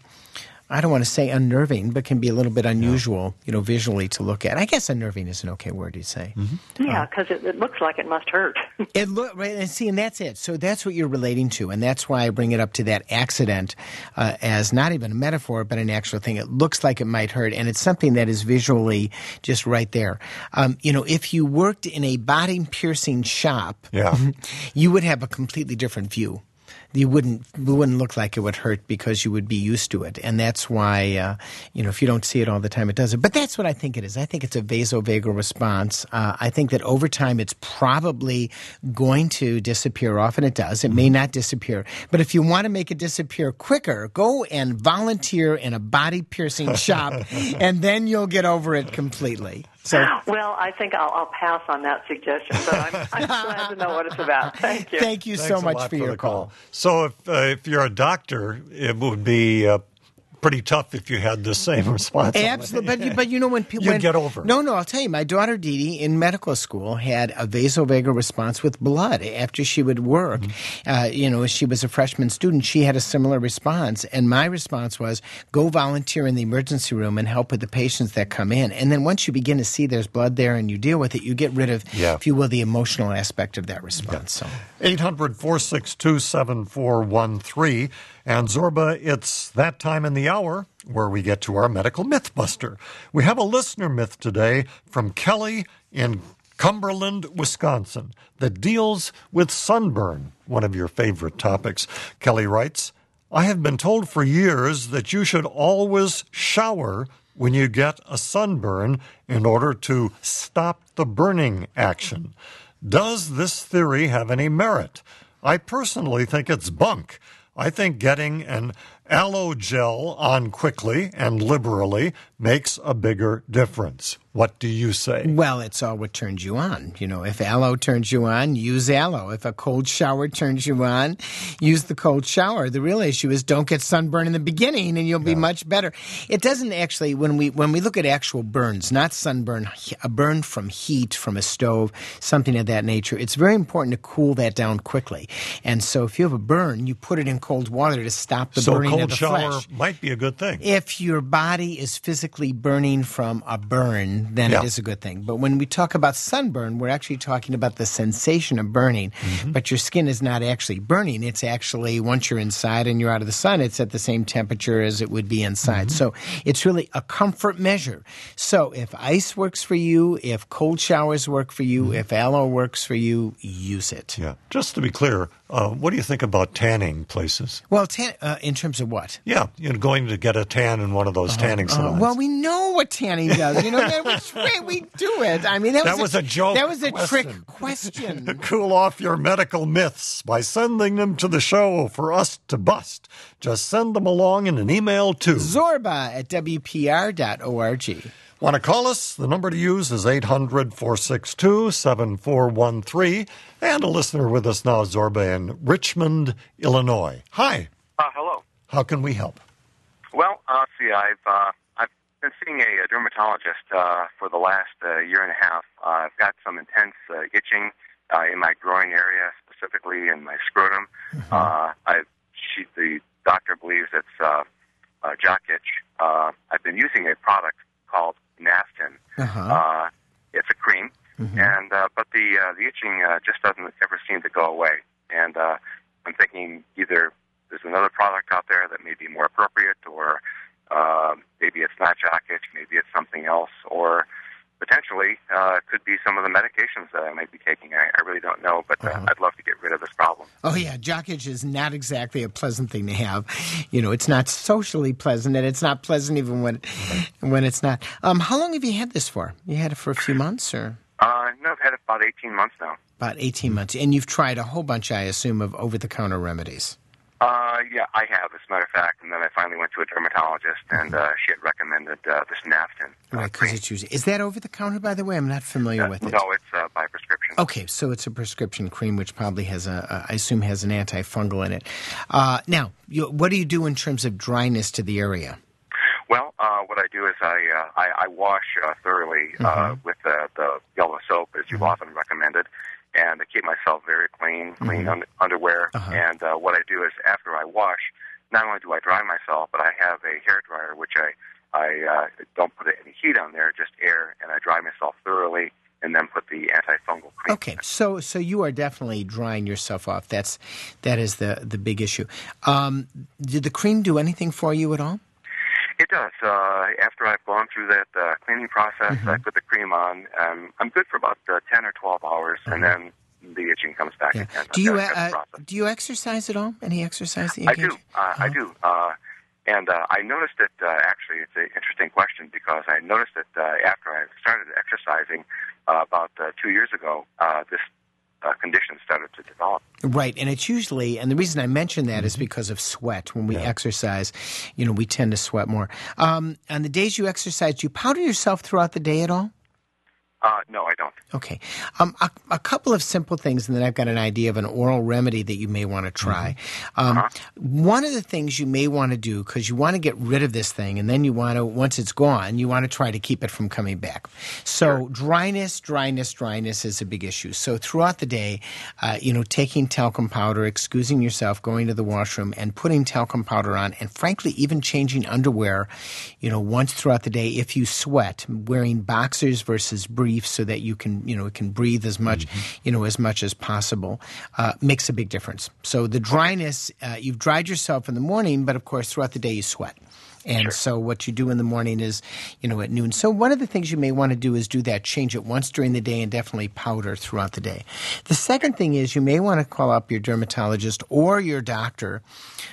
I don't want to say unnerving, but can be a little bit unusual, yeah. you know, visually to look at. I guess unnerving is an okay word to say. Mm-hmm. Yeah, because uh, it, it looks like it must hurt. it look right, and see, and that's it. So that's what you're relating to, and that's why I bring it up to that accident uh, as not even a metaphor, but an actual thing. It looks like it might hurt, and it's something that is visually just right there. Um, you know, if you worked in a body piercing shop, yeah. you would have a completely different view. You wouldn't it wouldn't look like it would hurt because you would be used to it, and that's why uh, you know if you don't see it all the time, it doesn't. But that's what I think it is. I think it's a vasovagal response. Uh, I think that over time, it's probably going to disappear. Often it does. It may not disappear, but if you want to make it disappear quicker, go and volunteer in a body piercing shop, and then you'll get over it completely. So, well, I think I'll, I'll pass on that suggestion, but I'm, I'm glad to know what it's about. Thank you. Thank you Thanks so much for, for your the call. call. So if uh, if you're a doctor, it would be uh, pretty tough if you had the same response. Absolutely, but you, but you know when people you get over. No, no, I'll tell you. My daughter Dee Dee in medical school had a vasovagal response with blood after she would work. Mm-hmm. Uh, you know, she was a freshman student. She had a similar response, and my response was go volunteer in the emergency room and help with the patients that come in. And then once you begin to see there's blood there and you deal with it, you get rid of, yeah. if you will, the emotional aspect of that response. Yeah. So eight hundred, four six two, seven four one three. And Zorba, it's that time in the hour where we get to our medical mythbuster. We have a listener myth today from Kelly in Cumberland, Wisconsin, that deals with sunburn, one of your favorite topics. Kelly writes, I have been told for years that you should always shower when you get a sunburn in order to stop the burning action. Does this theory have any merit? I personally think it's bunk. I think getting an aloe gel on quickly and liberally makes a bigger difference. What do you say? Well, it's all what turns you on. You know, if aloe turns you on, use aloe. If a cold shower turns you on, use the cold shower. The real issue is don't get sunburn in the beginning and you'll be yeah. much better. It doesn't actually, when we when we look at actual burns, not sunburn, a burn from heat, from a stove, something of that nature, it's very important to cool that down quickly. And so if you have a burn, you put it in cold water to stop the so burning of the flesh. So cold shower might be a good thing. If your body is physically burning from a burn, then yeah. it is a good thing. But when we talk about sunburn, we're actually talking about the sensation of burning. Mm-hmm. But your skin is not actually burning. It's actually, once you're inside and you're out of the sun, it's at the same temperature as it would be inside. Mm-hmm. So it's really a comfort measure. So if ice works for you, if cold showers work for you, mm-hmm. if aloe works for you, use it. Yeah. Just to be clear, uh, what do you think about tanning places? Well, tan- uh, in terms of what? Yeah, you know, going to get a tan in one of those uh-huh. tanning salons. Uh, well, we know what tanning does. You know, that was way we do it. I mean, that, that was, was a, a joke. That was a question. trick question. Cool off your medical myths by sending them to the show for us to bust. Just send them along in an email to Zorba at W P R dot org. Want to call us? The number to use is eight hundred, four six two, seven four one three. And a listener with us now, Zorba, in Richmond, Illinois. Hi. Uh, hello. How can we help? Well, uh, see, I've uh, I've been seeing a, a dermatologist uh, for the last uh, year and a half. Uh, I've got some intense uh, itching uh, in my groin area, specifically in my scrotum. Mm-hmm. Uh, I, she, the doctor believes it's uh, uh, jock itch. Uh, I've been using a product called Naftin. Uh-huh. Uh, it's a cream, mm-hmm. and uh, but the uh, the itching uh, just doesn't ever seem to go away. And uh, I'm thinking either there's another product out there that may be more appropriate, or uh, maybe it's not jock itch, maybe it's something else, or potentially uh, it could be some of the medications that I might be taking. I, I really don't know, but uh, uh-huh. I'd love to get rid of this problem. Oh, yeah. Jock itch is not exactly a pleasant thing to have. You know, it's not socially pleasant, and it's not pleasant even when when it's not. Um, how long have you had this for? You had it for a few months, or? Uh, no, I've had it about eighteen months now. About eighteen months. And you've tried a whole bunch, I assume, of over-the-counter remedies. Uh, yeah, I have, as a matter of fact, and then I finally went to a dermatologist, and uh, she had recommended uh, this Naftin. Uh, right, because it's usually... Is that over-the-counter, by the way? I'm not familiar uh, with it. No, it's uh, by prescription. Okay, so it's a prescription cream, which probably has a, a I assume, has an antifungal in it. Uh, now, you, what do you do in terms of dryness to the area? Well, uh, what I do is I uh, I, I wash uh, thoroughly uh, mm-hmm. with uh, the yellow soap, as you've mm-hmm. often recommended. And I keep myself very clean, clean mm-hmm. un- underwear. Uh-huh. And uh, what I do is after I wash, not only do I dry myself, but I have a hair dryer, which I, I uh, don't put any heat on there, just air, and I dry myself thoroughly and then put the antifungal cream. Okay, so so you are definitely drying yourself off. That's, that is the, the big issue. Um, did the cream do anything for you at all? It does. Uh, after I've gone through that uh, cleaning process, mm-hmm. I put the cream on. Um, I'm good for about uh, ten or twelve hours, mm-hmm. and then the itching comes back yeah. again. Do you uh, do you exercise at all? Any exercise that you I engage? do. Uh, oh. I do. Uh, and uh, I noticed that, uh, actually, it's an interesting question, because I noticed that uh, after I started exercising uh, about uh, two years ago, uh, this Uh, conditions started to develop. Right, and it's usually, and the reason I mention that mm-hmm. is because of sweat. When we yeah. exercise, you know, we tend to sweat more. Um, on the days you exercise, do you powder yourself throughout the day at all? Uh, no, I don't. Okay. Um, a, a couple of simple things, and then I've got an idea of an oral remedy that you may want to try. Mm-hmm. Um, uh-huh. One of the things you may want to do, because you want to get rid of this thing, and then you want to, once it's gone, you want to try to keep it from coming back. So sure. dryness, dryness, dryness is a big issue. So throughout the day, uh, you know, taking talcum powder, excusing yourself, going to the washroom, and putting talcum powder on, and frankly, even changing underwear, you know, once throughout the day. If you sweat, wearing boxers versus briefs, so that you can, you know, it can breathe as much, mm-hmm. you know, as much as possible, uh, makes a big difference. So the dryness, uh, you've dried yourself in the morning, but of course throughout the day you sweat. And sure. so what you do in the morning is, you know, at noon. So one of the things you may want to do is do that, change it once during the day, and definitely powder throughout the day. The second thing is you may want to call up your dermatologist or your doctor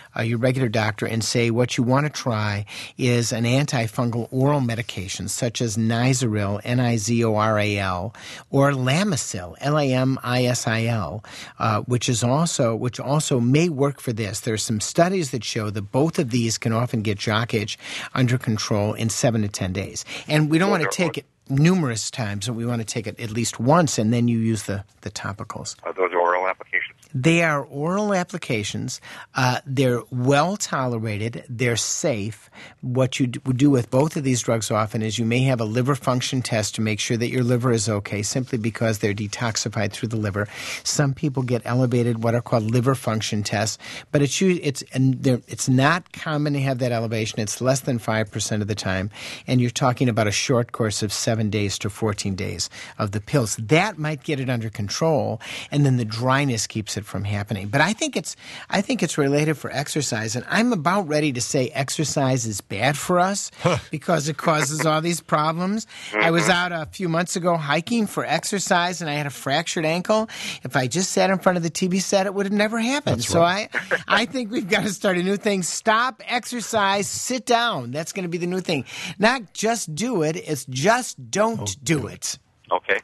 uh, your regular doctor and say what you want to try is an antifungal oral medication such as Nizoril, N I Z O R A L, or Lamisil, L A M I S I L, uh, which is also which also may work for this. There are some studies that show that both of these can often get jock itch under control in seven to ten days. And we don't want to take it numerous times, and we want to take it at least once, and then you use the, the topicals. Are those oral applications? They are oral applications. Uh, they're well tolerated. They're safe. What you would do with both of these drugs often is you may have a liver function test to make sure that your liver is okay, simply because they're detoxified through the liver. Some people get elevated, what are called liver function tests, but it's it's and it's not common to have that elevation. It's less than five percent of the time, and you're talking about a short course of seven days to fourteen days of the pills. That might get it under control, and then the dryness keeps it from happening. But I think it's I think it's related for exercise, and I'm about ready to say exercise is bad for us because it causes all these problems. I was out a few months ago hiking for exercise, and I had a fractured ankle. If I just sat in front of the T V set, it would have never happened. That's so right. I I think we've got to start a new thing. Stop, exercise, sit down. That's going to be the new thing. Not just do it, it's just don't Oh, do it. Okay.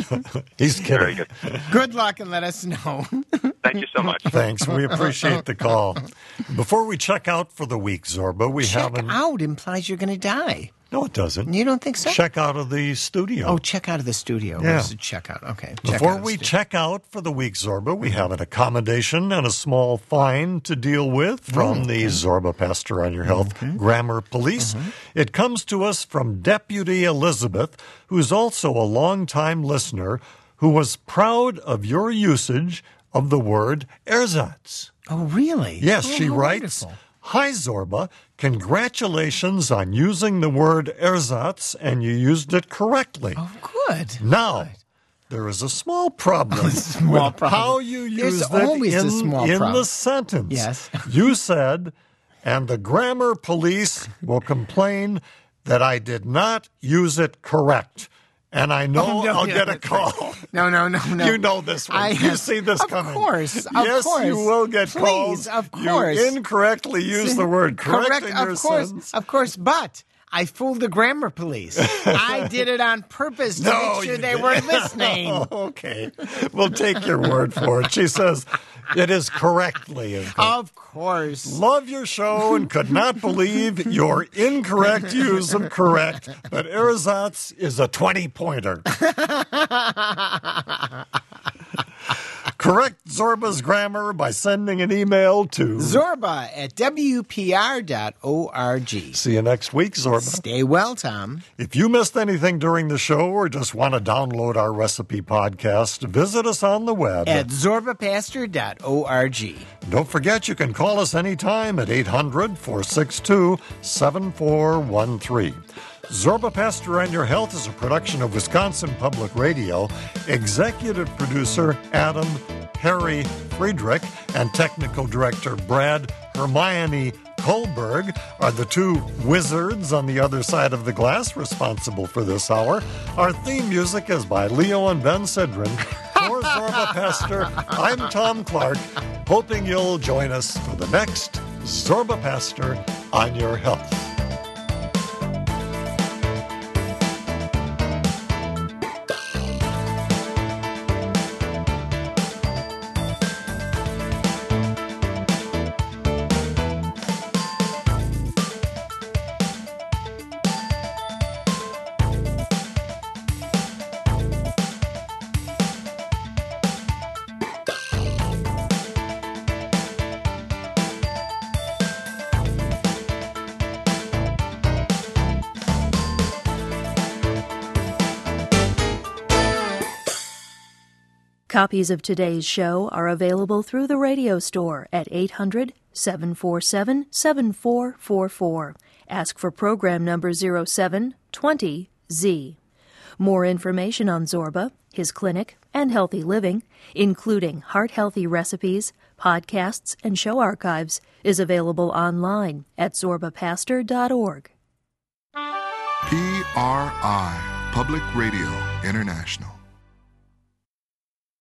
He's Very kidding. good. Good luck and let us know. Thank you so much. Thanks. We appreciate the call. Before we check out for the week, Zorba, we Check have an... out implies you're going to die. No, it doesn't. You don't think so? Check out of the studio. Oh, check out of the studio. Yeah. What is it? Check out. Okay. Check Before out of the we studio. check out for the week, Zorba, we have an accommodation and a small fine to deal with from the Zorba Pastor on Your Health Grammar Police. Mm-hmm. It comes to us from Deputy Elizabeth, who's also a longtime listener, who was proud of your usage of the word ersatz. Oh, really? Yes, Oh, she how writes, wonderful. Hi, Zorba. Congratulations on using the word ersatz, and you used it correctly. Oh, good. Now, there is a small problem small with problem. how you There's used it always a in, small in problem. the sentence. Yes. You said, and the grammar police will complain that I did not use it correct. And I know Oh, no, I'll yeah, get a that's right. call. No, no, no, no. You know this one. I you have- see this of coming. course, of yes, course. you will get Please, calls. of course. You incorrectly use the word correct, Correct, in your of course, sentence. of course, but I fooled the grammar police. I did it on purpose to No, make sure you they didn't. weren't listening. Oh, okay. We'll take your word for it. She says it is correctly incorrect. Of course. Love your show and could not believe your incorrect use of correct, but ersatz is a twenty-pointer. Correct Zorba's grammar by sending an email to Zorba at W P R dot org. See you next week, Zorba. Stay well, Tom. If you missed anything during the show or just want to download our recipe podcast, visit us on the web At zorba pastor dot org. Don't forget you can call us anytime at eight hundred, four six two, seven four one three. Zorba Pastor and Your Health is a production of Wisconsin Public Radio. Executive producer Adam Harry Friedrich and technical director Brad Hermione Kohlberg are the two wizards on the other side of the glass responsible for this hour. Our theme music is by Leo and Ben Sidran. For Zorba Pastor, I'm Tom Clark, hoping you'll join us for the next Zorba Pastor on Your Health. Copies of today's show are available through the radio store at eight hundred, seven four seven, seven four four four. Ask for program number zero seven twenty Z. More information on Zorba, his clinic, and healthy living, including heart-healthy recipes, podcasts, and show archives, is available online at zorba pastor dot org. P R I, Public Radio International.